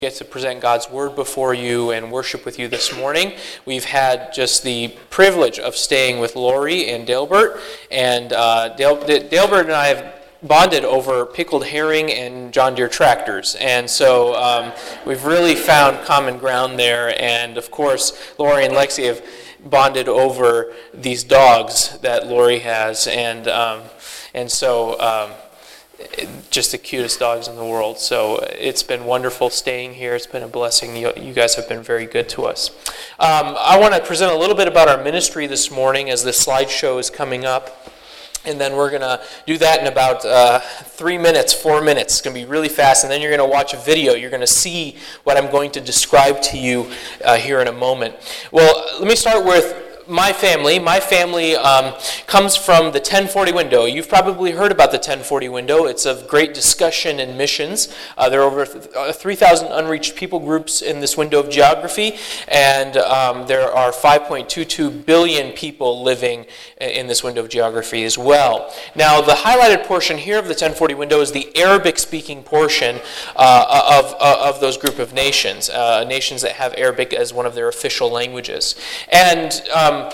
Get to present God's Word before you and worship with you this morning. We've had just the privilege of staying with Lori and Dalebert, and Dalebert and I have bonded over pickled herring and John Deere tractors, and so we've really found common ground there. And of course, Lori and Lexi have bonded over these dogs that Lori has, and so. Just the cutest dogs in the world. So it's been wonderful staying here. It's been a blessing. You guys have been very good to us. I want to present a little bit about our ministry this morning as the slideshow is coming up. And then we're going to do that in about 4 minutes. It's going to be really fast. And then you're going to watch a video. You're going to see what I'm going to describe to you here in a moment. Well, let me start with my family. My family comes from the 1040 window. You've probably heard about the 1040 window. It's of great discussion in missions. There are over 3,000 unreached people groups in this window of geography, and there are 5.22 billion people living in this window of geography as well. Now, the highlighted portion here of the 1040 window is the Arabic-speaking portion of those group of nations, nations that have Arabic as one of their official languages. And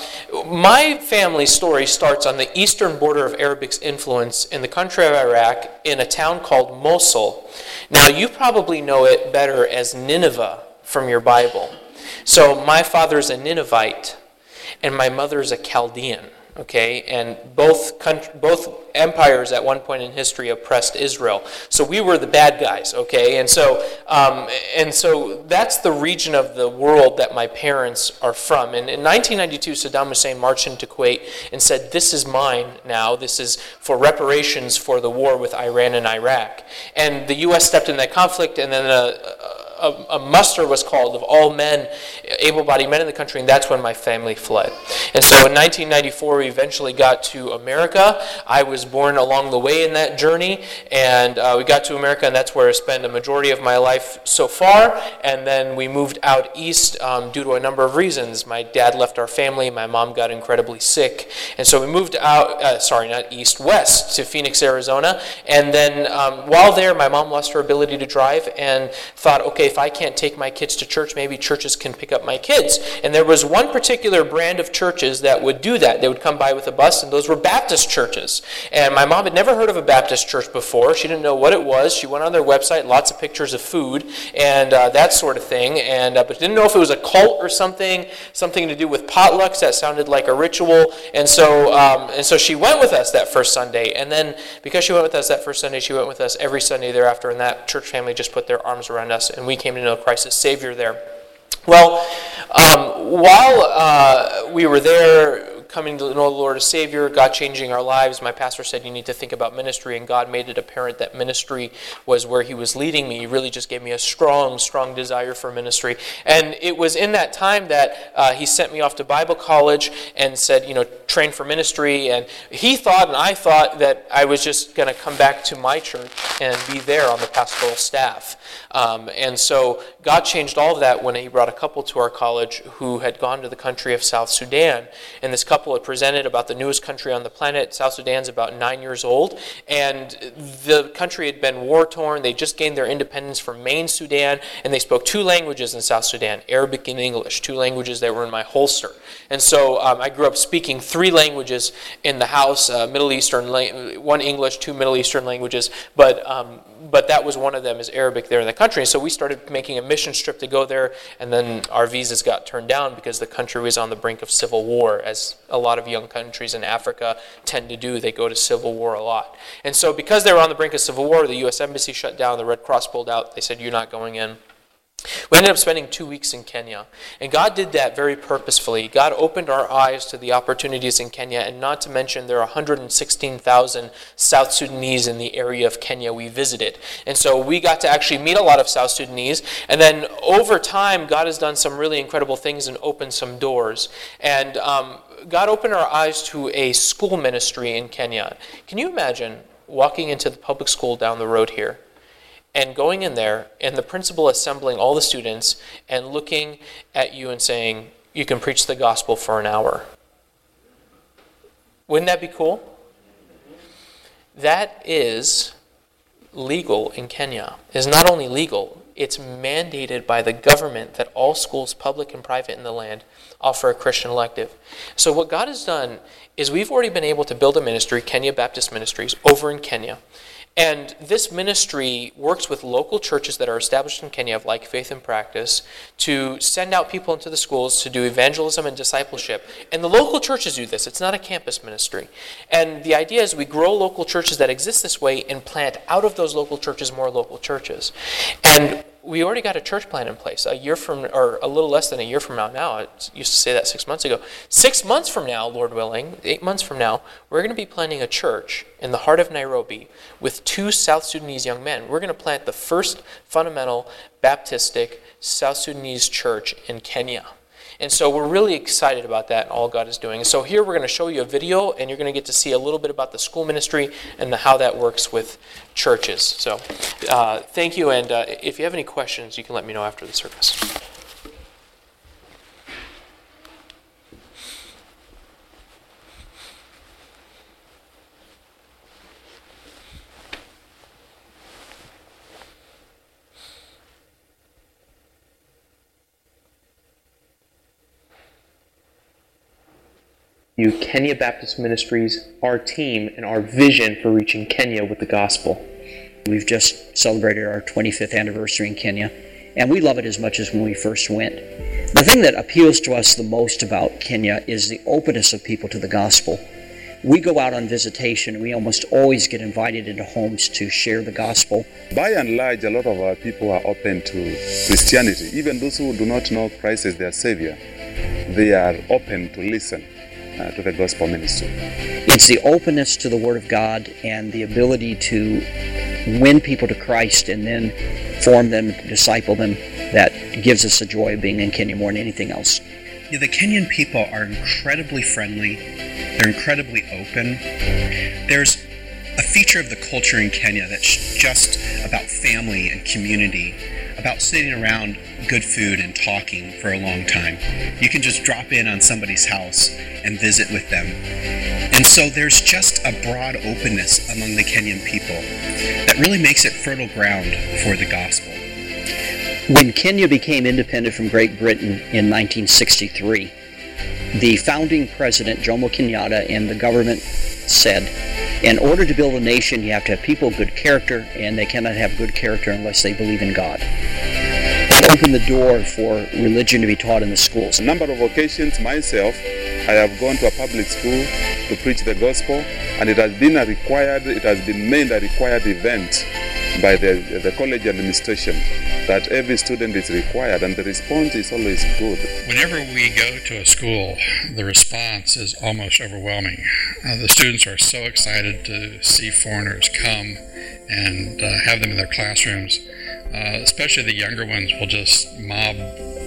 my family story starts on the eastern border of Arabic's influence in the country of Iraq in a town called Mosul. Now, you probably know it better as Nineveh from your Bible. So my father's a Ninevite and my mother's a Chaldean. Okay, and both empires at one point in history oppressed Israel. So we were the bad guys. Okay, and so that's the region of the world that my parents are from. And in 1992, Saddam Hussein marched into Kuwait and said, "This is mine now. This is for reparations for the war with Iran and Iraq." And the U.S. stepped in that conflict, and then a muster was called of all men, able-bodied men in the country, and that's when my family fled. And so in 1994, we eventually got to America. I was born along the way in that journey, and we got to America, and that's where I spent a majority of my life so far. And then we moved out east due to a number of reasons. My dad left our family. My mom got incredibly sick. And so we moved out, west to Phoenix, Arizona. And then while there, my mom lost her ability to drive and thought, okay, if I can't take my kids to church, maybe churches can pick up my kids. And there was one particular brand of churches that would do that. They would come by with a bus, and those were Baptist churches. And my mom had never heard of a Baptist church before. She didn't know what it was. She went on their website, lots of pictures of food and that sort of thing, and but didn't know if it was a cult or something to do with potlucks. That sounded like a ritual. And so she went with us that first Sunday. And then because she went with us that first Sunday, she went with us every Sunday thereafter, and that church family just put their arms around us, and we came to know Christ as Savior there. Well, while we were there, coming to know the Lord as Savior, God changing our lives, my pastor said, you need to think about ministry, and God made it apparent that ministry was where He was leading me. He really just gave me a strong, strong desire for ministry. And it was in that time that He sent me off to Bible college and said, train for ministry. And He thought, and I thought, that I was just going to come back to my church and be there on the pastoral staff. And so God changed all of that when He brought a couple to our college who had gone to the country of South Sudan. And this couple had presented about the newest country on the planet. South Sudan's about 9 years old, and the country had been war-torn. They just gained their independence from main Sudan, and they spoke 2 languages in South Sudan, Arabic and English, 2 languages that were in my holster. And so I grew up speaking 3 languages in the house, Middle Eastern, 1 English, 2 Middle Eastern languages, but that was one of them is Arabic there in the country. And so we started making a mission trip to go there, and then our visas got turned down because the country was on the brink of civil war, as a lot of young countries in Africa tend to do. They go to civil war a lot. And so because they were on the brink of civil war, the U.S. Embassy shut down, the Red Cross pulled out. They said, you're not going in. We ended up spending 2 weeks in Kenya, and God did that very purposefully. God opened our eyes to the opportunities in Kenya, and not to mention there are 116,000 South Sudanese in the area of Kenya we visited. And so we got to actually meet a lot of South Sudanese, and then over time, God has done some really incredible things and opened some doors. And God opened our eyes to a school ministry in Kenya. Can you imagine walking into the public school down the road here and going in there and the principal assembling all the students and looking at you and saying, you can preach the gospel for an hour? Wouldn't that be cool? That is legal in Kenya. It is not only legal, it's mandated by the government that all schools, public and private in the land, offer a Christian elective. So what God has done is we've already been able to build a ministry, Kenya Baptist Ministries, over in Kenya. And this ministry works with local churches that are established in Kenya of like faith and practice to send out people into the schools to do evangelism and discipleship. And the local churches do this. It's not a campus ministry. And the idea is we grow local churches that exist this way and plant out of those local churches more local churches. And we already got a church plan in place. A year from, or a little less than a year from now, I used to say that 6 months ago. 6 months from now, Lord willing, 8 months from now, we're going to be planting a church in the heart of Nairobi with 2 South Sudanese young men. We're going to plant the first fundamental Baptistic South Sudanese church in Kenya. And so we're really excited about that and all God is doing. And so here we're going to show you a video, and you're going to get to see a little bit about the school ministry and how that works with churches. So thank you, and if you have any questions, you can let me know after the service. Kenya Baptist Ministries, our team, and our vision for reaching Kenya with the gospel. We've just celebrated our 25th anniversary in Kenya, and we love it as much as when we first went. The thing that appeals to us the most about Kenya is the openness of people to the gospel. We go out on visitation, and we almost always get invited into homes to share the gospel. By and large, a lot of our people are open to Christianity. Even those who do not know Christ as their Savior, they are open to listen to the gospel ministry. It's the openness to the Word of God and the ability to win people to Christ and then form them, disciple them, that gives us the joy of being in Kenya more than anything else. Yeah, the Kenyan people are incredibly friendly. They're incredibly open. There's a feature of the culture in Kenya that's just about family and community, about sitting around good food and talking for a long time. You can just drop in on somebody's house and visit with them. And so there's just a broad openness among the Kenyan people that really makes it fertile ground for the gospel. When Kenya became independent from Great Britain in 1963, the founding president, Jomo Kenyatta, and the government said, in order to build a nation, you have to have people of good character, and they cannot have good character unless they believe in God. That opened the door for religion to be taught in the schools. A number of occasions, myself, I have gone to a public school to preach the gospel, and it has been made a required event by the college administration that every student is required, and the response is always good. Whenever we go to a school, the response is almost overwhelming. The students are so excited to see foreigners come and have them in their classrooms. Especially the younger ones will just mob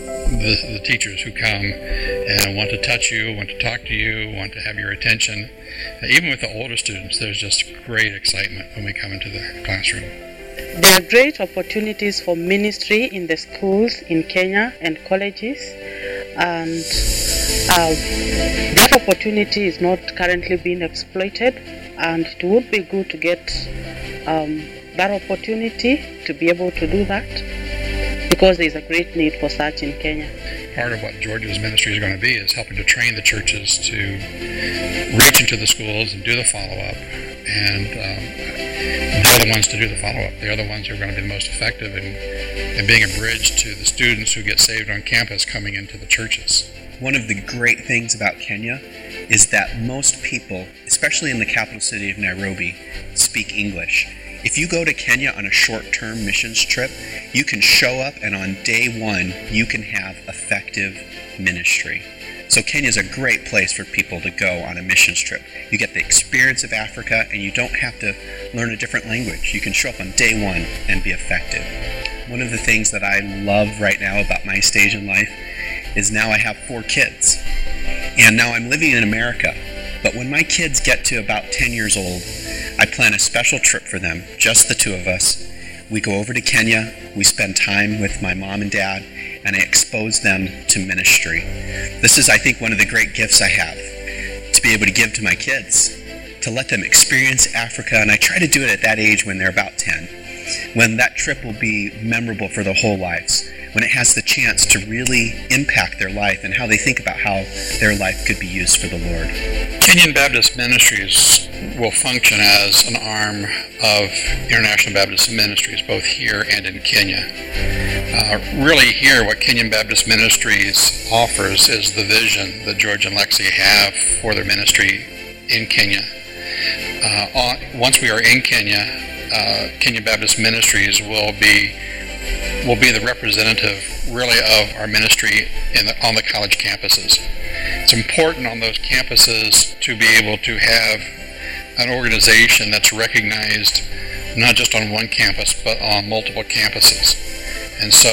the teachers who come and want to touch you, want to talk to you, want to have your attention. Even with the older students, there's just great excitement when we come into the classroom. There are great opportunities for ministry in the schools in Kenya and colleges, and that opportunity is not currently being exploited, and it would be good to get that opportunity to be able to do that, because there is a great need for such in Kenya. Part of what George's ministry is going to be is helping to train the churches to reach into the schools and do the follow-up, and they're the ones to do the follow-up. They're the ones who are going to be the most effective in being a bridge to the students who get saved on campus coming into the churches. One of the great things about Kenya is that most people, especially in the capital city of Nairobi, speak English. If you go to Kenya on a short-term missions trip, you can show up and on day one, you can have effective ministry. So Kenya is a great place for people to go on a missions trip. You get the experience of Africa, and you don't have to learn a different language. You can show up on day one and be effective. One of the things that I love right now about my stage in life is now I have 4 kids. And now I'm living in America. But when my kids get to about 10 years old, I plan a special trip for them, just the 2 of us. We go over to Kenya, we spend time with my mom and dad, and I expose them to ministry. This is, I think, one of the great gifts I have, to be able to give to my kids, to let them experience Africa, and I try to do it at that age when they're about 10. when that trip will be memorable for their whole lives, when it has the chance to really impact their life and how they think about how their life could be used for the Lord. Kenyan Baptist Ministries will function as an arm of International Baptist Ministries, both here and in Kenya. Really here, what Kenyan Baptist Ministries offers is the vision that George and Lexi have for their ministry in Kenya. Once we are in Kenya, Kenyan Baptist Ministries will be the representative really of our ministry on the college campuses. It's important on those campuses to be able to have an organization that's recognized not just on one campus but on multiple campuses. And so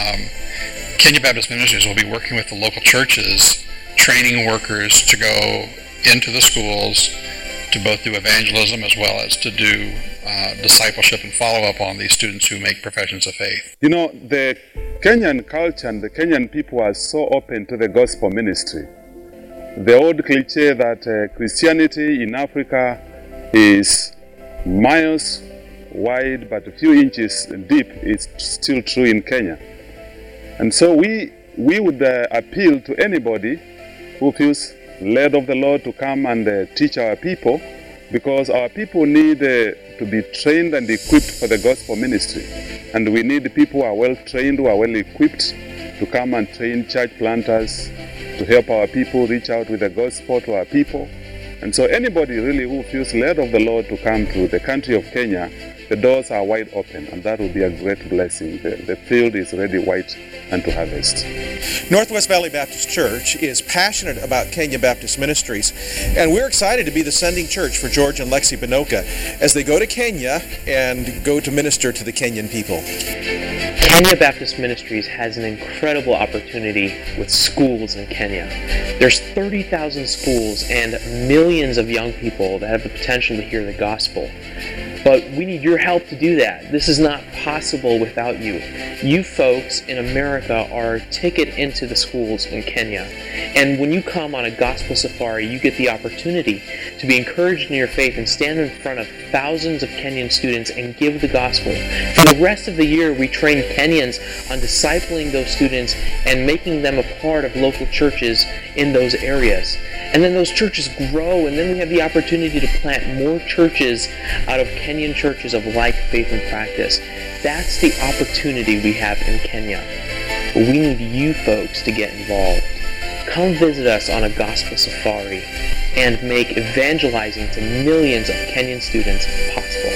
Kenyan Baptist Ministries will be working with the local churches, training workers to go into the schools to both do evangelism as well as to do discipleship and follow-up on these students who make professions of faith. You know, the Kenyan culture and the Kenyan people are so open to the gospel ministry. The old cliche that Christianity in Africa is miles wide but a few inches deep is still true in Kenya. And so we would appeal to anybody who feels led of the Lord to come and teach our people, because our people need to be trained and equipped for the gospel ministry. And we need people who are well trained, who are well equipped to come and train church planters, to help our people reach out with the gospel to our people. And so anybody really who feels led of the Lord to come to the country of Kenya, the doors are wide open, and that will be a great blessing. The field is ready white and to harvest. Northwest Valley Baptist Church is passionate about Kenyan Baptist Ministries, and we're excited to be the sending church for George and Lexi Binoka as they go to Kenya and go to minister to the Kenyan people. Kenya Baptist Ministries has an incredible opportunity with schools in Kenya. There's 30,000 schools and millions of young people that have the potential to hear the gospel. But we need your help to do that. This is not possible without you. You folks in America are a ticket into the schools in Kenya. And when you come on a gospel safari, you get the opportunity to be encouraged in your faith and stand in front of thousands of Kenyan students and give the gospel. For the rest of the year, we train Kenyans on discipling those students and making them a part of local churches in those areas. And then those churches grow, and then we have the opportunity to plant more churches out of Kenyan churches of like faith and practice. That's the opportunity we have in Kenya. But we need you folks to get involved. Come visit us on a gospel safari and make evangelizing to millions of Kenyan students possible.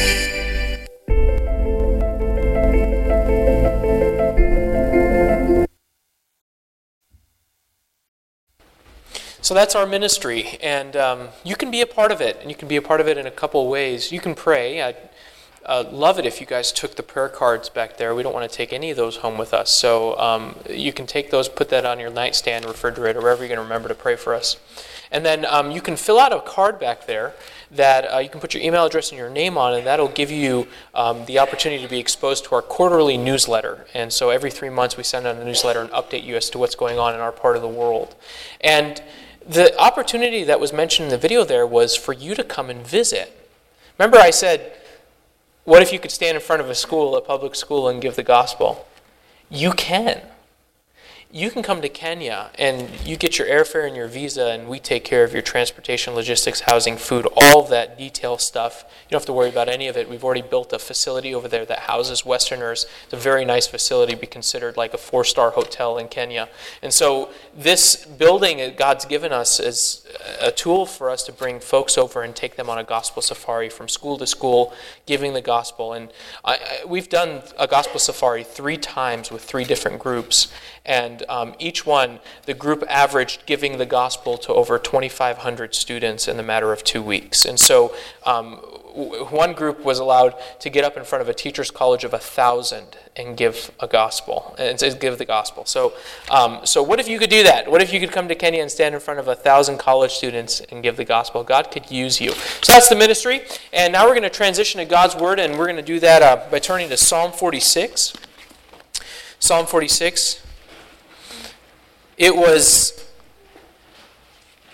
So that's our ministry, and you can be a part of it, and you can be a part of it in a couple of ways. You can pray. I'd love it if you guys took the prayer cards back there. We don't want to take any of those home with us, so you can take those, put that on your nightstand, refrigerator, wherever you're going to remember to pray for us. And then you can fill out a card back there that you can put your email address and your name on, and that'll give you the opportunity to be exposed to our quarterly newsletter. And so every 3 months we send out a newsletter and update you as to what's going on in our part of the world. And the opportunity that was mentioned in the video there was for you to come and visit. Remember I said, what if you could stand in front of a school, a public school, and give the gospel? You can. You can come to Kenya and you get your airfare and your visa, and we take care of your transportation, logistics, housing, food, all of that detail stuff. You don't have to worry about any of it. We've already built a facility over there that houses Westerners. It's a very nice facility, be considered like a 4-star hotel in Kenya. And so this building that God's given us is a tool for us to bring folks over and take them on a gospel safari from school to school, giving the gospel. And we've done a gospel safari 3 times with 3 different groups. And each one, the group averaged giving the gospel to over 2,500 students in the matter of 2 weeks. And so one group was allowed to get up in front of a teacher's college of 1,000 and give a gospel, and give the gospel. So what if you could do that? What if you could come to Kenya and stand in front of 1,000 college students and give the gospel? God could use you. So that's the ministry. And now we're going to transition to God's Word, and we're going to do that by turning to Psalm 46. Psalm 46. It was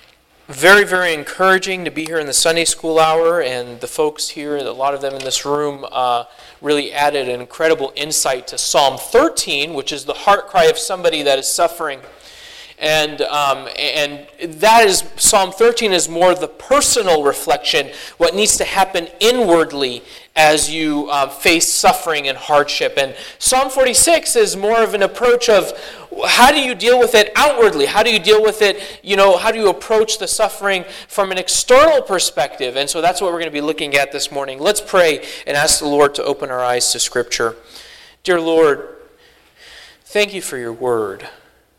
Very, very encouraging to be here in the Sunday school hour, and the folks here, a lot of them in this room, really added an incredible insight to Psalm 13, which is the heart cry of somebody that is suffering. And that is, Psalm 13 is more the personal reflection, what needs to happen inwardly as you face suffering and hardship. And Psalm 46 is more of an approach of how do you deal with it outwardly? How do you deal with it, how do you approach the suffering from an external perspective? And so that's what we're going to be looking at this morning. Let's pray and ask the Lord to open our eyes to Scripture. Dear Lord, thank you for your word.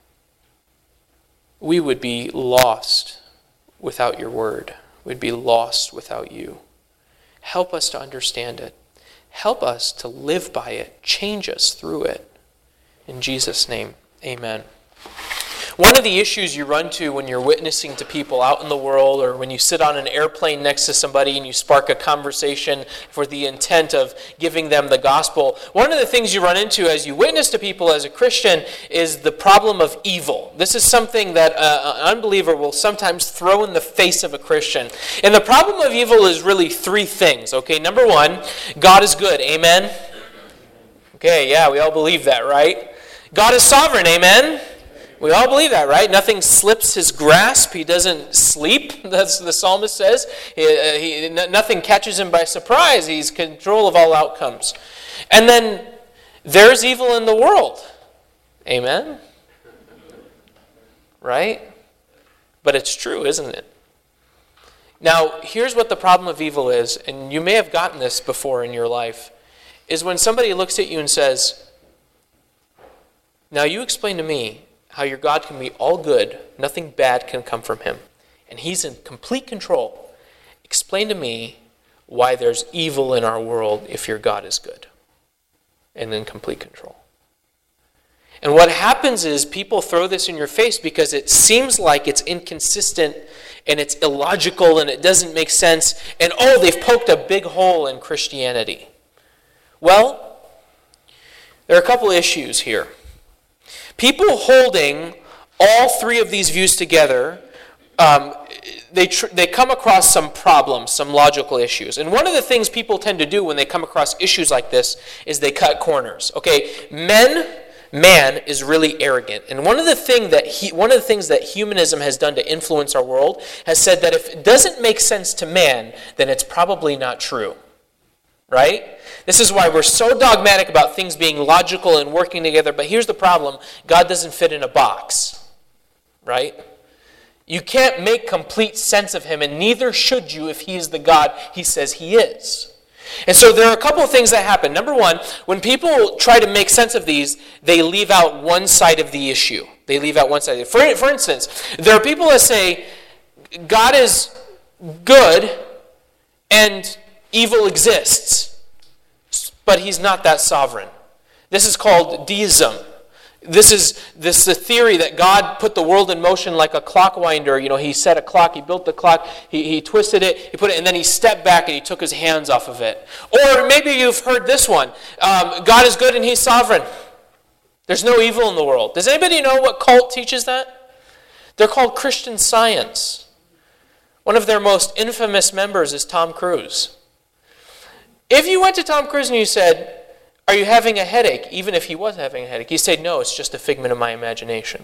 We would be lost without your word. We'd be lost without you. Help us to understand it. Help us to live by it. Change us through it. In Jesus' name, amen. One of the issues you run to when you're witnessing to people out in the world, or when you sit on an airplane next to somebody and you spark a conversation for the intent of giving them the gospel, one of the things you run into as you witness to people as a Christian is the problem of evil. This is something that an unbeliever will sometimes throw in the face of a Christian. And the problem of evil is really three things. Okay, number one, God is good. Amen? Okay, yeah, we all believe that, right? God is sovereign. Amen? We all believe that, right? Nothing slips his grasp. He doesn't sleep, that's the psalmist says. Nothing catches him by surprise. He's in control of all outcomes. And then there's evil in the world. Amen? Right? But it's true, isn't it? Now, here's what the problem of evil is, and you may have gotten this before in your life, is when somebody looks at you and says, now you explain to me how your God can be all good, nothing bad can come from him, and he's in complete control. Explain to me why there's evil in our world if your God is good and in complete control. And what happens is people throw this in your face because it seems like it's inconsistent and it's illogical and it doesn't make sense, and they've poked a big hole in Christianity. Well, there are a couple issues here. People holding all three of these views together, they come across some problems, some logical issues. And one of the things people tend to do when they come across issues like this is they cut corners. Okay, man is really arrogant. And one of the things that humanism has done to influence our world has said that if it doesn't make sense to man, then it's probably not true. Right? This is why we're so dogmatic about things being logical and working together. But here's the problem. God doesn't fit in a box. Right? You can't make complete sense of him, and neither should you if he is the God he says he is. And so there are a couple of things that happen. Number one, when people try to make sense of these, they leave out one side of the issue. They leave out one side. For instance, there are people that say God is good and evil exists, but he's not that sovereign. This is called deism. This is the theory that God put the world in motion like a clock winder. He set a clock, he built the clock, he twisted it, he put it, and then he stepped back and he took his hands off of it. Or maybe you've heard this one. God is good and he's sovereign. There's no evil in the world. Does anybody know what cult teaches that? They're called Christian Science. One of their most infamous members is Tom Cruise. If you went to Tom Cruise and you said, are you having a headache? Even if he was having a headache, he'd say, no, it's just a figment of my imagination.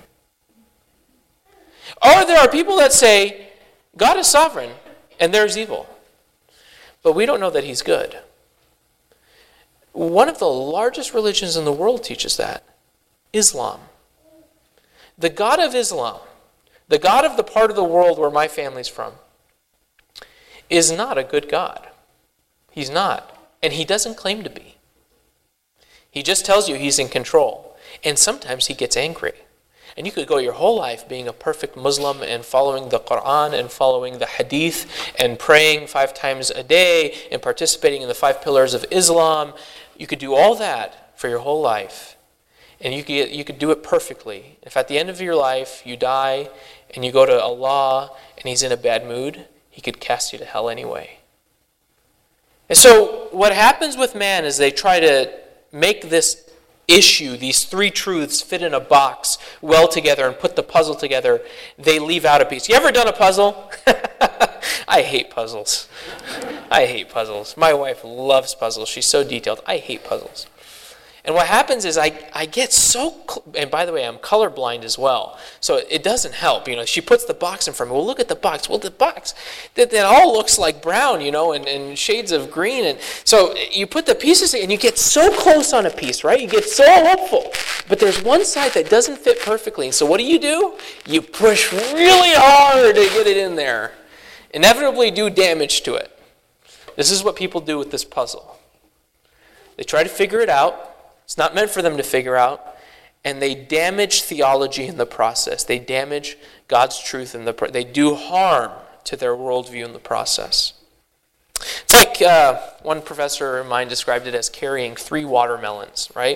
Or there are people that say, God is sovereign and there's evil, but we don't know that he's good. One of the largest religions in the world teaches that, Islam. The God of Islam, the God of the part of the world where my family's from, is not a good God. He's not. And he doesn't claim to be. He just tells you he's in control. And sometimes he gets angry. And you could go your whole life being a perfect Muslim and following the Quran and following the Hadith and praying 5 times a day and participating in the 5 pillars of Islam. You could do all that for your whole life. And you could do it perfectly. If at the end of your life you die and you go to Allah and he's in a bad mood, he could cast you to hell anyway. And so what happens with man is they try to make this issue, these three truths fit in a box well together and put the puzzle together, they leave out a piece. You ever done a puzzle? I hate puzzles. I hate puzzles. My wife loves puzzles. She's so detailed. I hate puzzles. And what happens is I get so, and by the way, I'm colorblind as well, so it doesn't help. She puts the box in front of me. Well, look at the box. Well, the box, that all looks like brown, and shades of green. And so you put the pieces in, and you get so close on a piece, right? You get so hopeful. But there's one side that doesn't fit perfectly. And so what do? You push really hard to get it in there. Inevitably do damage to it. This is what people do with this puzzle. They try to figure it out. It's not meant for them to figure out. And they damage theology in the process. They damage God's truth in they do harm to their worldview in the process. It's like one professor of mine described it as carrying 3 watermelons, right?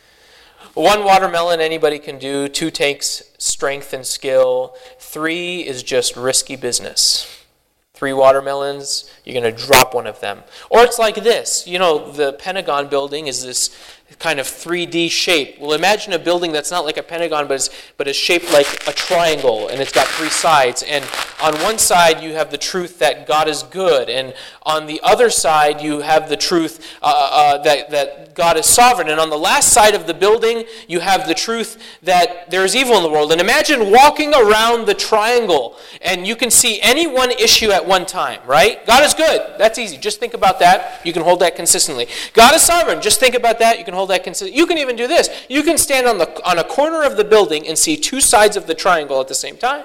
1 watermelon anybody can do. 2 takes strength and skill. 3 is just risky business. 3 watermelons, you're going to drop one of them. Or it's like this. The Pentagon building is this kind of 3D shape. Well, imagine a building that's not like a pentagon, but is shaped like a triangle, and it's got 3 sides. And on one side, you have the truth that God is good, and on the other side, you have the truth that God is sovereign. And on the last side of the building, you have the truth that there is evil in the world. And imagine walking around the triangle, and you can see any one issue at one time, right? God is good. That's easy. Just think about that. You can hold that consistently. God is sovereign. Just think about that. You can hold that consistently. You can even do this. You can stand on a corner of the building and see 2 sides of the triangle at the same time.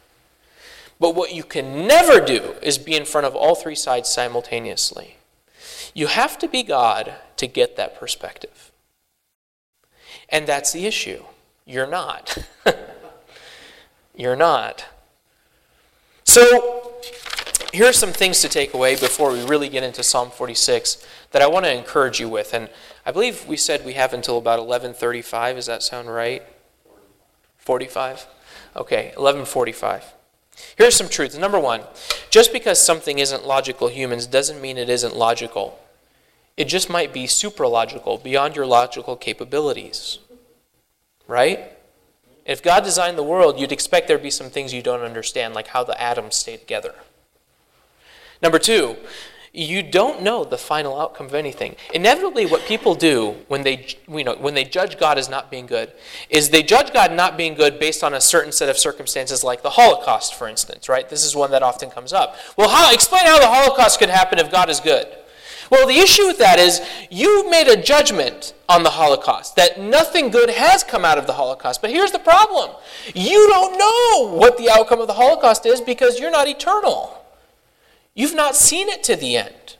But what you can never do is be in front of all 3 sides simultaneously. You have to be God to get that perspective. And that's the issue. You're not. You're not. So, here are some things to take away before we really get into Psalm 46 that I want to encourage you with. And I believe we said we have until about 11:35. Does that sound right? 45? Okay, 11:45. Here's some truths. Number 1, just because something isn't logical, humans, doesn't mean it isn't logical. It just might be supralogical, beyond your logical capabilities. Right? If God designed the world, you'd expect there'd be some things you don't understand, like how the atoms stay together. Number 2, you don't know the final outcome of anything. Inevitably, what people do when they judge God as not being good is they judge God not being good based on a certain set of circumstances, like the Holocaust, for instance, right? This is one that often comes up. Well, explain how the Holocaust could happen if God is good. Well, the issue with that is you made a judgment on the Holocaust, that nothing good has come out of the Holocaust. But here's the problem. You don't know what the outcome of the Holocaust is because you're not eternal. You've not seen it to the end.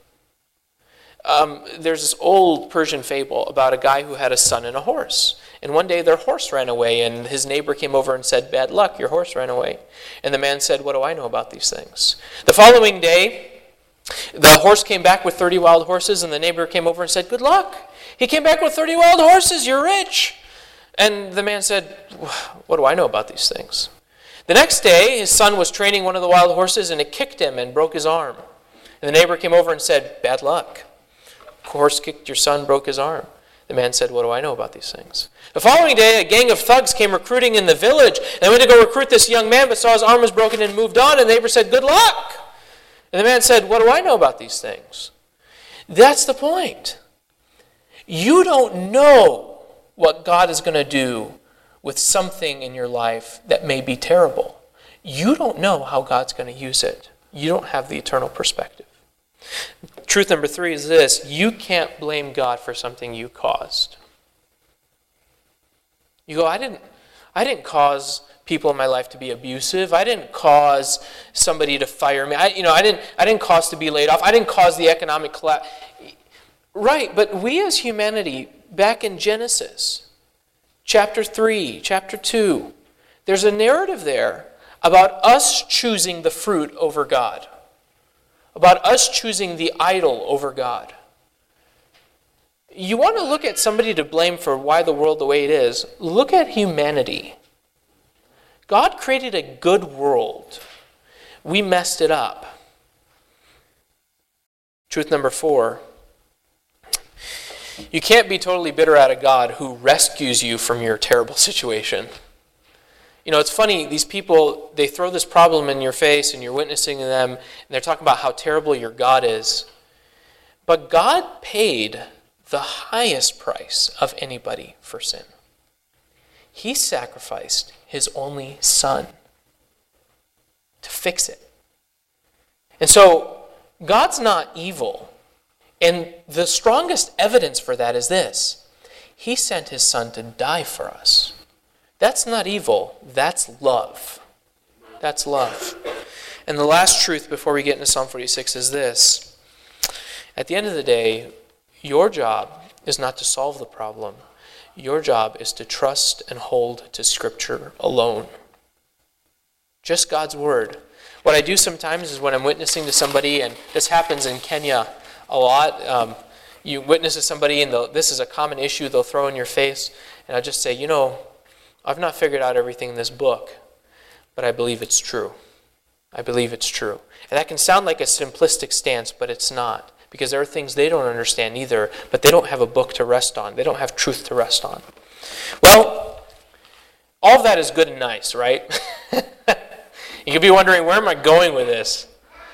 There's this old Persian fable about a guy who had a son and a horse. And one day their horse ran away, and his neighbor came over and said, "Bad luck, your horse ran away." And the man said, "What do I know about these things?" The following day, the horse came back with 30 wild horses, and the neighbor came over and said, "Good luck. He came back with 30 wild horses. You're rich." And the man said, "What do I know about these things?" The next day, his son was training one of the wild horses, and it kicked him and broke his arm. And the neighbor came over and said, "Bad luck. The horse kicked your son, broke his arm." The man said, "What do I know about these things?" The following day, a gang of thugs came recruiting in the village. They went to go recruit this young man, but saw his arm was broken and moved on. And the neighbor said, "Good luck." And the man said, "What do I know about these things?" That's the point. You don't know what God is going to do with something in your life that may be terrible. You don't know how God's going to use it. You don't have the eternal perspective. Truth number 3 is this: you can't blame God for something you caused. You go, I didn't cause people in my life to be abusive. I didn't cause somebody to fire me. I didn't cause to be laid off. I didn't cause the economic collapse. Right, but we as humanity, back in Genesis, chapter 3, chapter 2, there's a narrative there about us choosing the fruit over God, about us choosing the idol over God. You want to look at somebody to blame for why the world the way it is, look at humanity. God created a good world. We messed it up. Truth number 4. You can't be totally bitter at a God who rescues you from your terrible situation. You know, it's funny, these people, they throw this problem in your face and you're witnessing to them, and they're talking about how terrible your God is. But God paid the highest price of anybody for sin. He sacrificed his only son to fix it. And so, God's not evil. And the strongest evidence for that is this. He sent his son to die for us. That's not evil. That's love. That's love. And the last truth before we get into Psalm 46 is this. At the end of the day, your job is not to solve the problem. Your job is to trust and hold to Scripture alone. Just God's Word. What I do sometimes is when I'm witnessing to somebody, and this happens in Kenya a lot, you witness to somebody and this is a common issue they'll throw in your face, and I'll just say, you know, I've not figured out everything in this book, but I believe it's true. I believe it's true. And that can sound like a simplistic stance, but it's not. Because there are things they don't understand either, but they don't have a book to rest on. They don't have truth to rest on. Well, all of that is good and nice, right? You could be wondering, where am I going with this?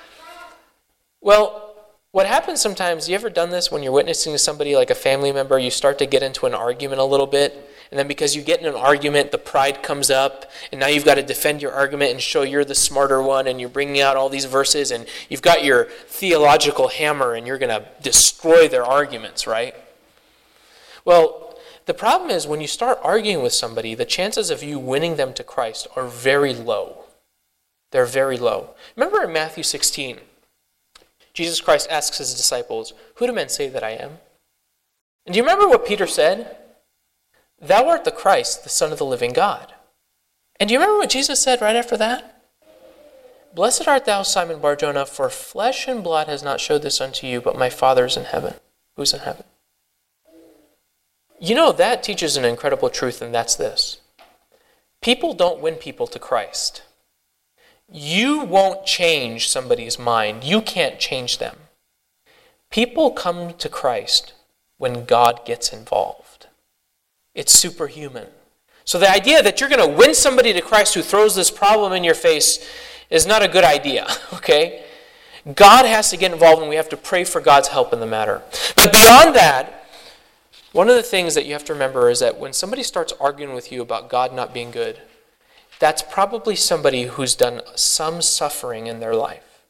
Well, what happens sometimes, you ever done this when you're witnessing to somebody like a family member, you start to get into an argument a little bit, and then because you get in an argument, the pride comes up, and now you've got to defend your argument and show you're the smarter one, and you're bringing out all these verses, and you've got your theological hammer, and you're going to destroy their arguments, right? Well, the problem is when you start arguing with somebody, the chances of you winning them to Christ are very low. They're very low. Remember in Matthew 16, Jesus Christ asks his disciples, "Who do men say that I am?" And do you remember what Peter said? "Thou art the Christ, the Son of the living God." And do you remember what Jesus said right after that? "Blessed art thou, Simon Bar-Jonah, for flesh and blood has not showed this unto you, but my Father is in heaven." Who's in heaven? You know, that teaches an incredible truth, and that's this. People don't win people to Christ. You won't change somebody's mind. You can't change them. People come to Christ when God gets involved. It's superhuman. So the idea that you're going to win somebody to Christ who throws this problem in your face is not a good idea, okay? God has to get involved, and we have to pray for God's help in the matter. But beyond that, one of the things that you have to remember is that when somebody starts arguing with you about God not being good, that's probably somebody who's done some suffering in their life.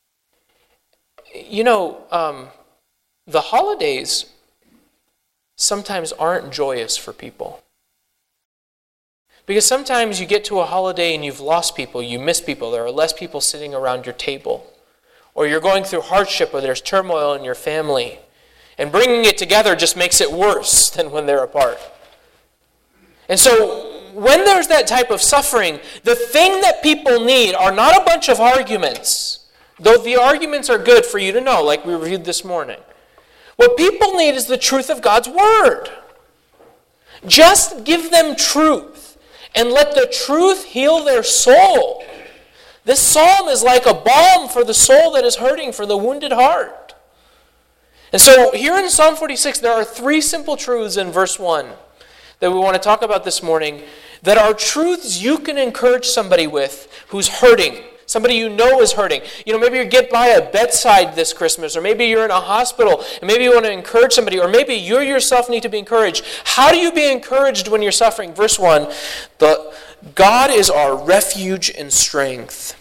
You know, the holidays sometimes aren't joyous for people. Because sometimes you get to a holiday and you've lost people, you miss people, there are less people sitting around your table. Or you're going through hardship or there's turmoil in your family. And bringing it together just makes it worse than when they're apart. And so, when there's that type of suffering, the thing that people need are not a bunch of arguments, though the arguments are good for you to know, like we reviewed this morning. What people need is the truth of God's Word. Just give them truth, and let the truth heal their soul. This psalm is like a balm for the soul that is hurting, for the wounded heart. And so here in Psalm 46, there are three simple truths in verse 1 that we want to talk about this morning, that are truths you can encourage somebody with who's hurting, somebody you know is hurting. You know, maybe you get by a bedside this Christmas, or maybe you're in a hospital, and maybe you want to encourage somebody, or maybe you yourself need to be encouraged. How do you be encouraged when you're suffering? Verse 1, God is our refuge and strength,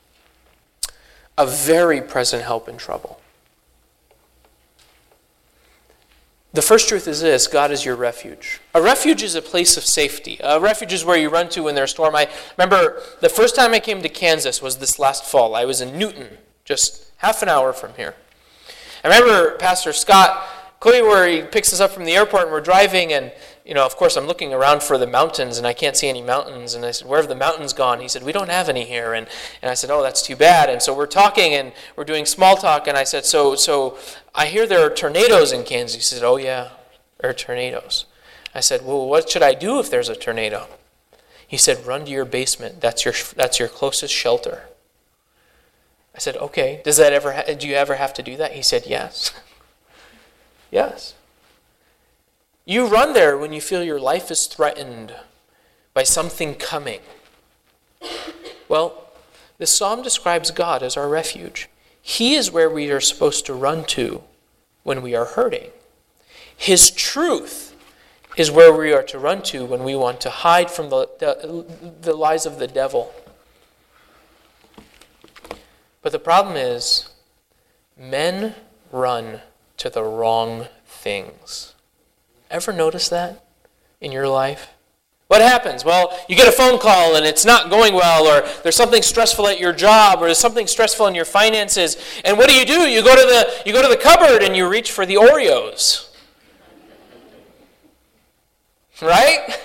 a very present help in trouble. The first truth is this: God is your refuge. A refuge is a place of safety. A refuge is where you run to when there's a storm. I remember the first time I came to Kansas was this last fall. I was in Newton, just half an hour from here. I remember Pastor Scott where he picks us up from the airport, and we're driving, and you know, of course, I'm looking around for the mountains, and I can't see any mountains. And I said, "Where have the mountains gone?" He said, "We don't have any here." And I said, "Oh, that's too bad." And so we're talking, and we're doing small talk, and I said, So I hear there are tornadoes in Kansas." He said, "Oh, yeah, there are tornadoes." I said, "Well, what should I do if there's a tornado?" He said, "Run to your basement. That's your closest shelter." I said, "Okay, do you ever have to do that?" He said, "Yes." Yes. You run there when you feel your life is threatened by something coming. Well, this psalm describes God as our refuge. He is where we are supposed to run to when we are hurting. His truth is where we are to run to when we want to hide from the lies of the devil. But the problem is, men run to the wrong things. Ever notice that in your life? What happens? Well, you get a phone call and it's not going well, or there's something stressful at your job, or there's something stressful in your finances. And what do? You go to the cupboard and you reach for the Oreos. Right?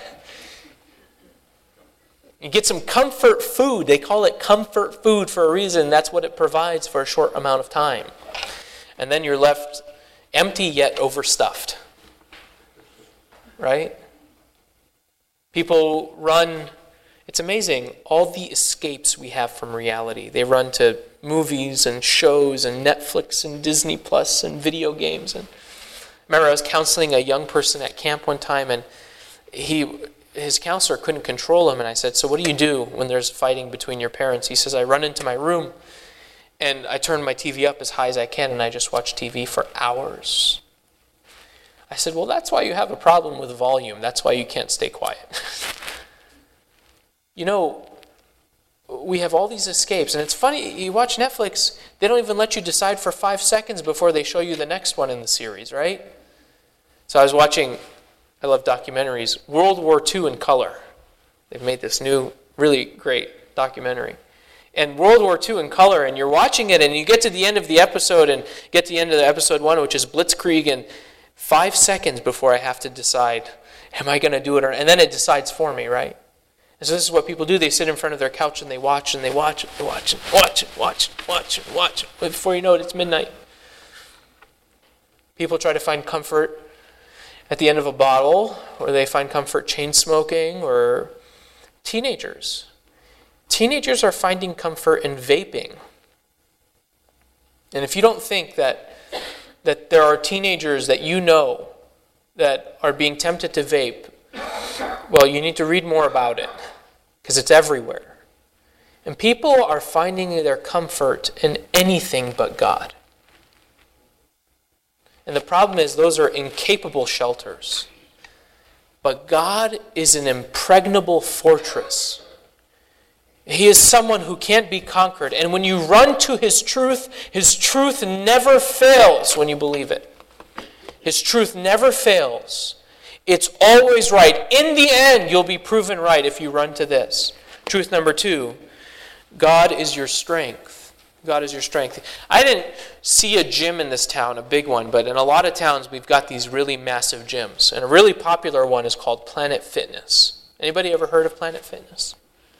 You get some comfort food. They call it comfort food for a reason. That's what it provides for a short amount of time. And then you're left empty yet overstuffed. Right? People run, it's amazing, all the escapes we have from reality. They run to movies and shows and Netflix and Disney Plus and video games. And I remember I was counseling a young person at camp one time, and his counselor couldn't control him. And I said, so what do you do when there's fighting between your parents? He says, I run into my room and I turn my TV up as high as I can and I just watch TV for hours. I said, well, that's why you have a problem with volume. That's why you can't stay quiet. You know, we have all these escapes. And it's funny, you watch Netflix, they don't even let you decide for 5 seconds before they show you the next one in the series, right? So I was watching, I love documentaries, World War II in color. They've made this new, really great documentary. And World War II in color, and you're watching it, and you get to the end of the episode, and get to the end of the episode 1, which is Blitzkrieg, and 5 seconds before I have to decide, am I going to do it or not? And then it decides for me, right? And so this is what people do. They sit in front of their couch and they watch and they watch and they watch and watch and watch and watch and watch. But before you know it, it's midnight. People try to find comfort at the end of a bottle, or they find comfort chain smoking, or teenagers. Teenagers are finding comfort in vaping. And if you don't think that there are teenagers that you know that are being tempted to vape, well, you need to read more about it, because it's everywhere. And people are finding their comfort in anything but God. And the problem is, those are incapable shelters. But God is an impregnable fortress. He is someone who can't be conquered. And when you run to His truth never fails when you believe it. His truth never fails. It's always right. In the end, you'll be proven right if you run to this. Truth number 2, God is your strength. God is your strength. I didn't see a gym in this town, a big one, but in a lot of towns we've got these really massive gyms. And a really popular one is called Planet Fitness. Anybody ever heard of Planet Fitness?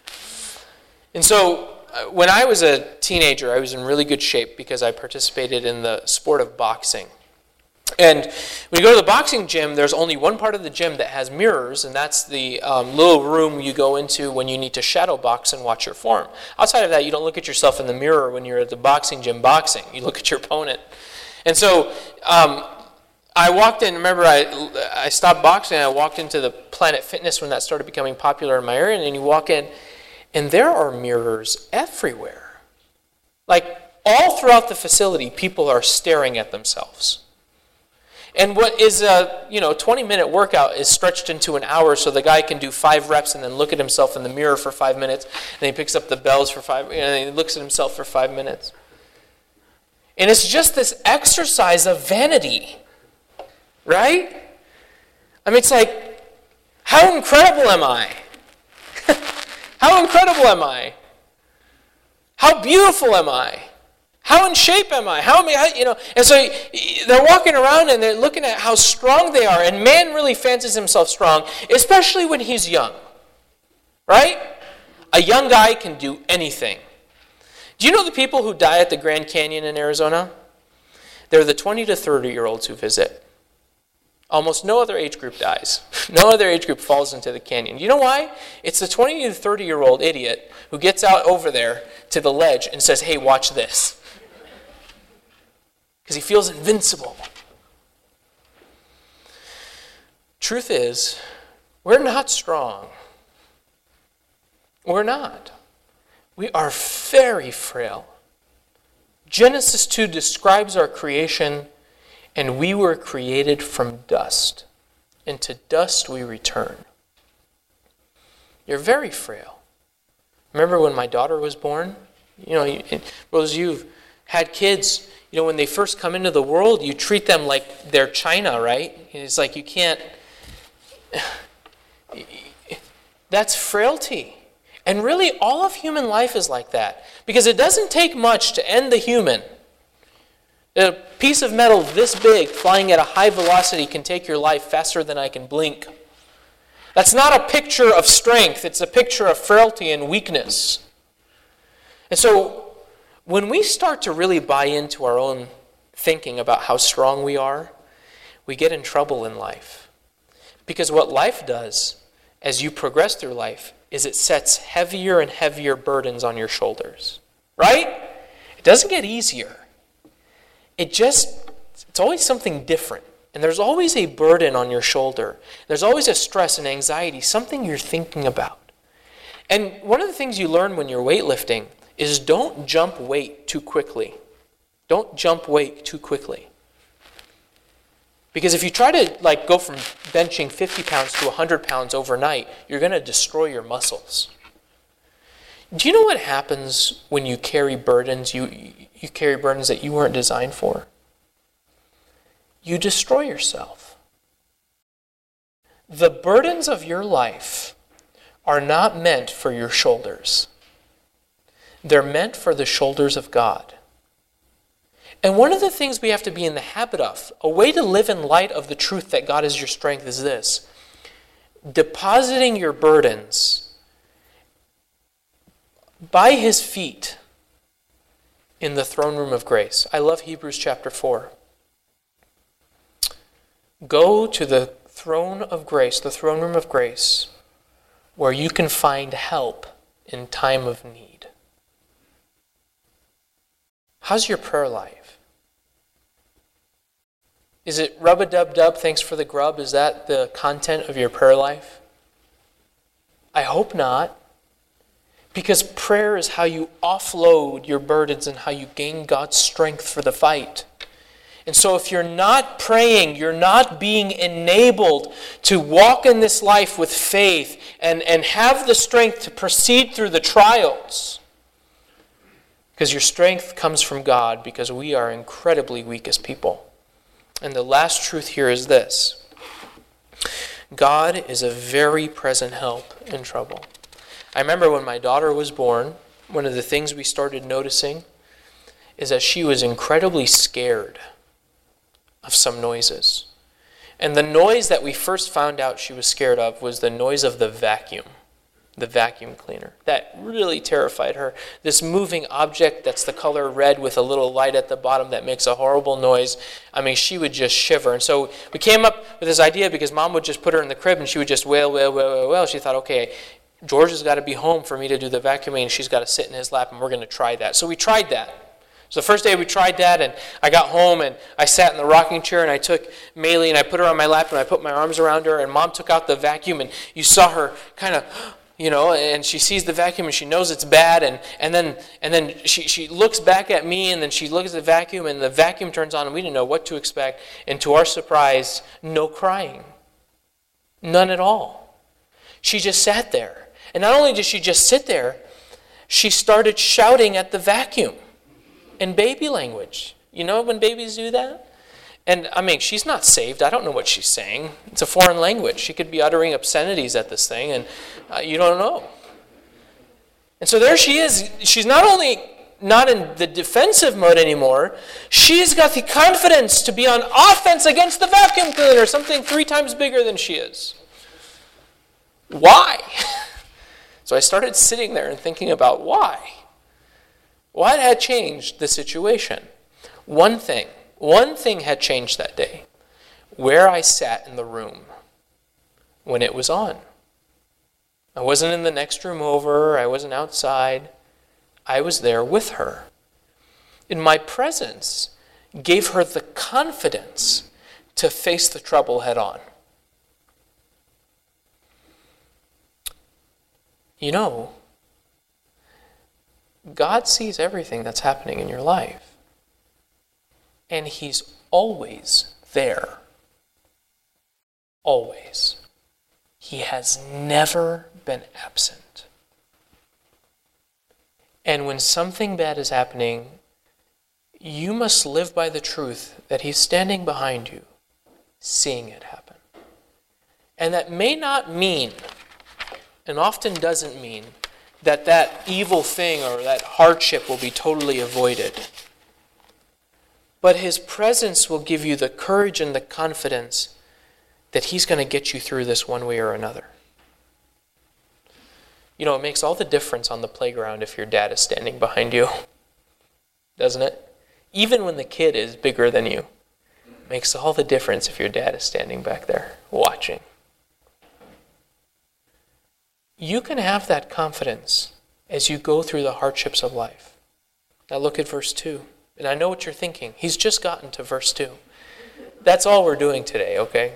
And so when I was a teenager, I was in really good shape because I participated in the sport of boxing. And when you go to the boxing gym, there's only one part of the gym that has mirrors, and that's the little room you go into when you need to shadow box and watch your form. Outside of that, you don't look at yourself in the mirror when you're at the boxing gym boxing. You look at your opponent. And so I walked in, remember I stopped boxing, and I walked into the Planet Fitness when that started becoming popular in my area, and then you walk in, and there are mirrors everywhere. Like all throughout the facility, people are staring at themselves. And what is a 20-minute workout is stretched into an hour, so the guy can do 5 reps and then look at himself in the mirror for 5 minutes, and then he picks up the bells for 5, and he looks at himself for 5 minutes. And it's just this exercise of vanity, right? I mean, it's like, how incredible am I? How incredible am I? How beautiful am I? How in shape am I? And so they're walking around and they're looking at how strong they are. And man really fancies himself strong, especially when he's young. Right? A young guy can do anything. Do you know the people who die at the Grand Canyon in Arizona? They're the 20 to 30-year-olds who visit. Almost no other age group dies. No other age group falls into the canyon. You know why? It's the 20 to 30-year-old idiot who gets out over there to the ledge and says, hey, watch this. Because he feels invincible. Truth is, we're not strong. We're not. We are very frail. Genesis 2 describes our creation, and we were created from dust, and to dust we return. You're very frail. Remember when my daughter was born? Those of you who've had kids, when they first come into the world, you treat them like they're china, right? It's like you can't... That's frailty. And really, all of human life is like that. Because it doesn't take much to end the human. A piece of metal this big flying at a high velocity can take your life faster than I can blink. That's not a picture of strength. It's a picture of frailty and weakness. And so, when we start to really buy into our own thinking about how strong we are, we get in trouble in life. Because what life does, as you progress through life, is it sets heavier and heavier burdens on your shoulders. Right? It doesn't get easier. It's always something different. And there's always a burden on your shoulder. There's always a stress and anxiety, something you're thinking about. And one of the things you learn when you're weightlifting is don't jump weight too quickly. Don't jump weight too quickly. Because if you try to go from benching 50 pounds to 100 pounds overnight, you're going to destroy your muscles. Do you know what happens when you carry burdens? You carry burdens that you weren't designed for. You destroy yourself. The burdens of your life are not meant for your shoulders. They're meant for the shoulders of God. And one of the things we have to be in the habit of, a way to live in light of the truth that God is your strength, is this: depositing your burdens by His feet in the throne room of grace. I love Hebrews chapter 4. Go to the throne of grace, the throne room of grace, where you can find help in time of need. How's your prayer life? Is it rub-a-dub-dub, thanks for the grub? Is that the content of your prayer life? I hope not. Because prayer is how you offload your burdens and how you gain God's strength for the fight. And so if you're not praying, you're not being enabled to walk in this life with faith and have the strength to proceed through the trials. Because your strength comes from God, because we are incredibly weak as people. And the last truth here is this: God is a very present help in trouble. I remember when my daughter was born, one of the things we started noticing is that she was incredibly scared of some noises. And the noise that we first found out she was scared of was the noise of the vacuum cleaner. That really terrified her. This moving object that's the color red with a little light at the bottom that makes a horrible noise. I mean, she would just shiver. And so we came up with this idea because Mom would just put her in the crib and she would just wail, wail, wail, wail, wail. She thought, okay, George has got to be home for me to do the vacuuming, and she's got to sit in his lap, and we're going to try that. So we tried that. So the first day we tried that, and I got home, and I sat in the rocking chair, and I took Maylee, and I put her on my lap, and I put my arms around her, and Mom took out the vacuum, and you saw her kind of, and she sees the vacuum, and she knows it's bad, and then she looks back at me, and then she looks at the vacuum, and the vacuum turns on, and we didn't know what to expect, and to our surprise, no crying. None at all. She just sat there. And not only did she just sit there, she started shouting at the vacuum in baby language. You know when babies do that? And I mean, she's not saved. I don't know what she's saying. It's a foreign language. She could be uttering obscenities at this thing, and you don't know. And so there she is. She's not only not in the defensive mode anymore, she's got the confidence to be on offense against the vacuum cleaner, something 3 times bigger than she is. Why? So I started sitting there and thinking about why. What had changed the situation? One thing had changed that day. Where I sat in the room when it was on. I wasn't in the next room over. I wasn't outside. I was there with her. And my presence gave her the confidence to face the trouble head on. You know, God sees everything that's happening in your life. And He's always there. Always. He has never been absent. And when something bad is happening, you must live by the truth that He's standing behind you, seeing it happen. And that may not mean, and often doesn't mean, that that evil thing or that hardship will be totally avoided. But His presence will give you the courage and the confidence that He's going to get you through this one way or another. You know, it makes all the difference on the playground if your dad is standing behind you, doesn't it? Even when the kid is bigger than you, it makes all the difference if your dad is standing back there watching. You can have that confidence as you go through the hardships of life. Now look at verse 2. And I know what you're thinking. He's just gotten to verse 2. That's all we're doing today, okay?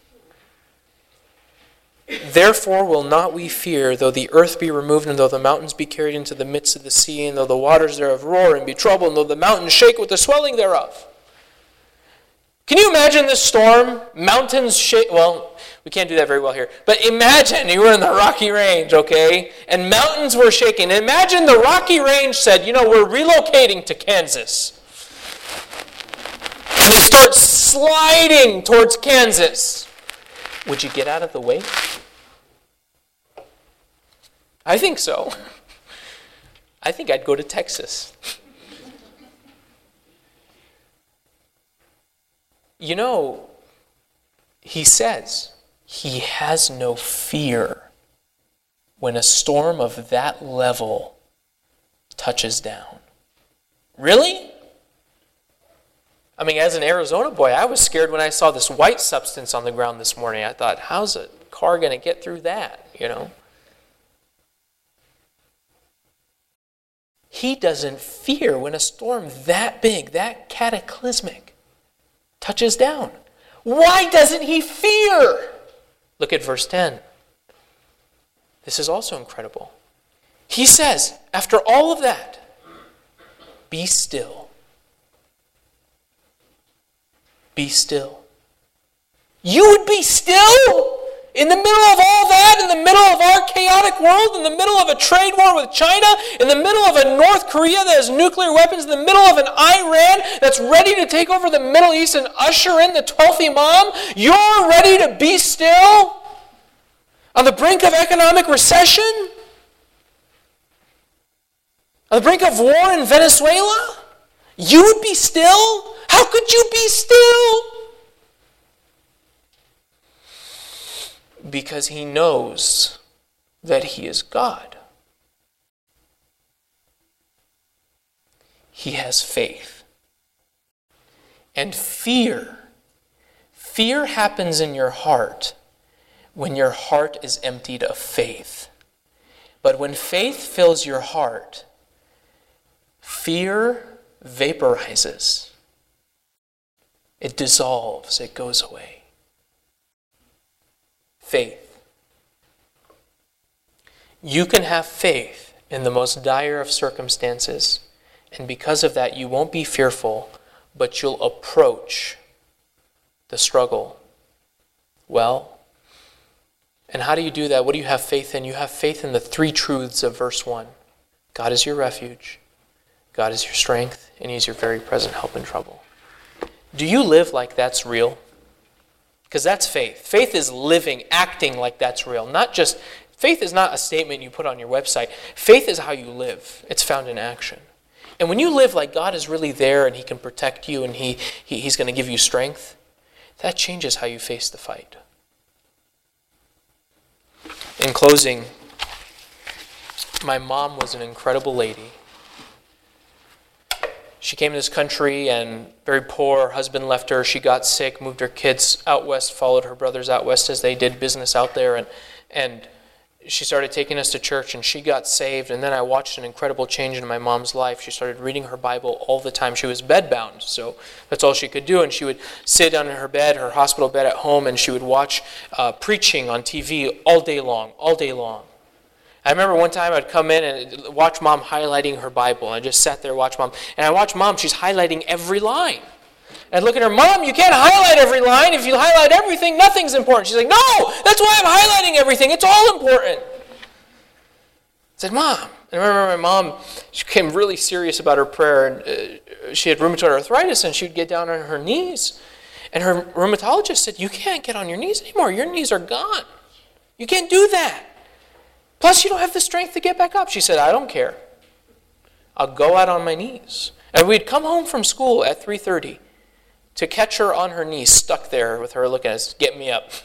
Therefore will not we fear, though the earth be removed, and though the mountains be carried into the midst of the sea, and though the waters thereof roar and be troubled, and though the mountains shake with the swelling thereof. Can you imagine this storm? Mountains shake. Well, we can't do that very well here. But imagine you were in the Rocky Range, okay? And mountains were shaking. Imagine the Rocky Range said, you know, we're relocating to Kansas. And it starts sliding towards Kansas. Would you get out of the way? I think so. I think I'd go to Texas. You know, He says He has no fear when a storm of that level touches down. Really? I mean, as an Arizona boy, I was scared when I saw this white substance on the ground this morning. I thought, how's a car going to get through that, you know? He doesn't fear when a storm that big, that cataclysmic, touches down. Why doesn't He fear? Look at verse 10. This is also incredible. He says, after all of that, be still. Be still. You would be still in the middle of all that, in the middle of our chaotic world, in the middle of a trade war with China, in the middle of a North Korea that has nuclear weapons, in the middle of an Iran that's ready to take over the Middle East and usher in the 12th Imam. You're ready to be still? On the brink of economic recession? On the brink of war in Venezuela? You would be still? How could you be still? Because He knows that He is God. He has faith. And fear happens in your heart when your heart is emptied of faith. But when faith fills your heart, fear vaporizes. It dissolves. It goes away. Faith. You can have faith in the most dire of circumstances, and because of that, you won't be fearful, but you'll approach the struggle well. And how do you do that? What do you have faith in? You have faith in the three truths of verse 1. God is your refuge. God is your strength, and He's your very present help in trouble. Do you live like that's real? Because that's faith. Faith is living, acting like that's real. Faith is not a statement you put on your website. Faith is how you live. It's found in action. And when you live like God is really there and He can protect you and He's going to give you strength, that changes how you face the fight. In closing, my mom was an incredible lady. She came to this country and very poor. Her husband left her. She got sick, moved her kids out west, followed her brothers out west as they did business out there. And she started taking us to church and she got saved. And then I watched an incredible change in my mom's life. She started reading her Bible all the time. She was bedbound, so that's all she could do. And she would sit down in her bed, her hospital bed at home, and she would watch preaching on TV all day long. I remember one time I'd come in and watch Mom highlighting her Bible. I just sat there, watch Mom. And I watch Mom, she's highlighting every line. And I'd look at her, Mom, you can't highlight every line. If you highlight everything, nothing's important. She's like, no, that's why I'm highlighting everything. It's all important. I said, Mom. And I remember my mom, she became really serious about her prayer. And she had rheumatoid arthritis, and she would get down on her knees. And her rheumatologist said, you can't get on your knees anymore. Your knees are gone. You can't do that. Plus, you don't have the strength to get back up. She said, I don't care. I'll go out on my knees. And we'd come home from school at 3:30 to catch her on her knees, stuck there with her looking at us, get me up.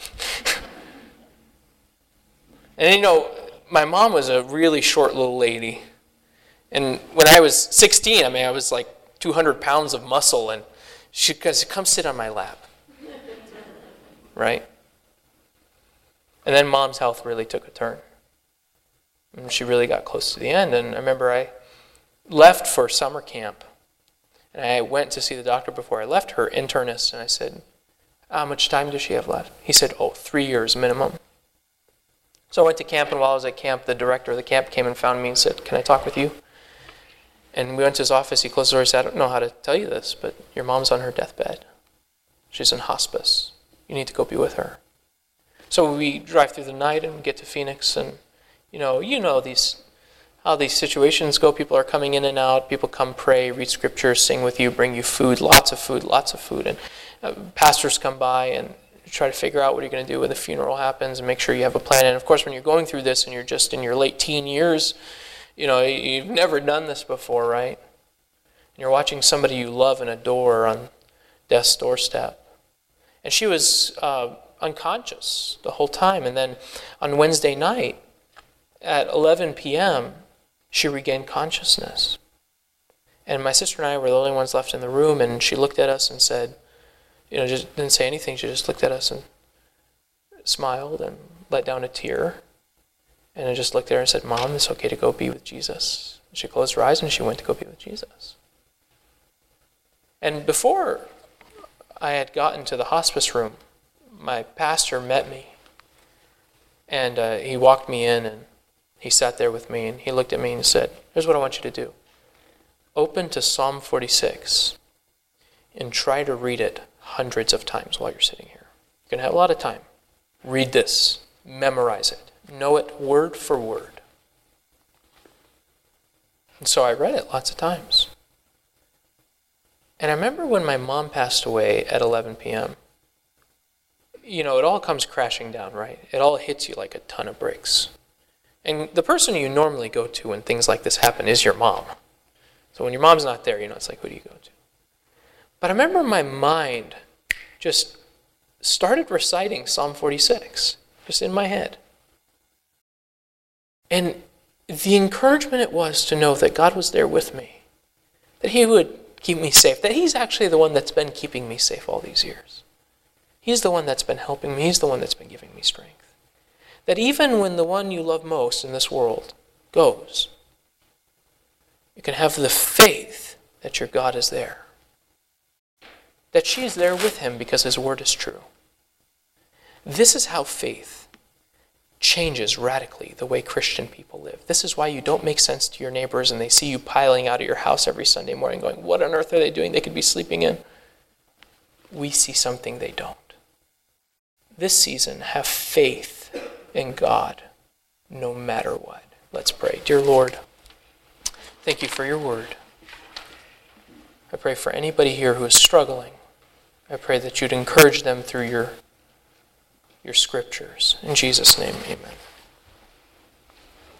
And my mom was a really short little lady. And when I was 16, I was like 200 pounds of muscle, and she goes, come sit on my lap. Right? And then Mom's health really took a turn. And she really got close to the end. And I remember I left for summer camp. And I went to see the doctor before I left, her internist, and I said, how much time does she have left? He said, 3 years minimum. So I went to camp, and while I was at camp, the director of the camp came and found me and said, can I talk with you? And we went to his office. He closed the door and said, I don't know how to tell you this, but your mom's on her deathbed. She's in hospice. You need to go be with her. So we drive through the night and get to Phoenix, and you know how these situations go. People are coming in and out. People come pray, read scripture, sing with you, bring you food, lots of food. And pastors come by and try to figure out what you're going to do when the funeral happens and make sure you have a plan. And of course, when you're going through this and you're just in your late teen years, you've never done this before, right? And you're watching somebody you love and adore on death's doorstep. And she was unconscious the whole time. And then on Wednesday night at 11 p.m., she regained consciousness. And my sister and I were the only ones left in the room, and she looked at us and said, just didn't say anything. She just looked at us and smiled and let down a tear. And I just looked at her and said, Mom, it's okay to go be with Jesus. And she closed her eyes and she went to go be with Jesus. And before I had gotten to the hospice room, my pastor met me. And he walked me in and he sat there with me and he looked at me and said, here's what I want you to do. Open to Psalm 46 and try to read it hundreds of times while you're sitting here. You're going to have a lot of time. Read this. Memorize it. Know it word for word. And so I read it lots of times. And I remember when my mom passed away at 11 p.m., it all comes crashing down, right? It all hits you like a ton of bricks. And the person you normally go to when things like this happen is your mom. So when your mom's not there, it's like, who do you go to? But I remember my mind just started reciting Psalm 46, just in my head. And the encouragement it was to know that God was there with me, that He would keep me safe, that He's actually the one that's been keeping me safe all these years. He's the one that's been helping me. He's the one that's been giving me strength. That even when the one you love most in this world goes, you can have the faith that your God is there. That she is there with Him because His word is true. This is how faith changes radically the way Christian people live. This is why you don't make sense to your neighbors and they see you piling out of your house every Sunday morning going, what on earth are they doing? They could be sleeping in. We see something they don't. This season, have faith in God no matter what. Let's pray. Dear Lord, thank you for your word. I pray for anybody here who is struggling. I pray that you'd encourage them through your scriptures. In Jesus' name, amen.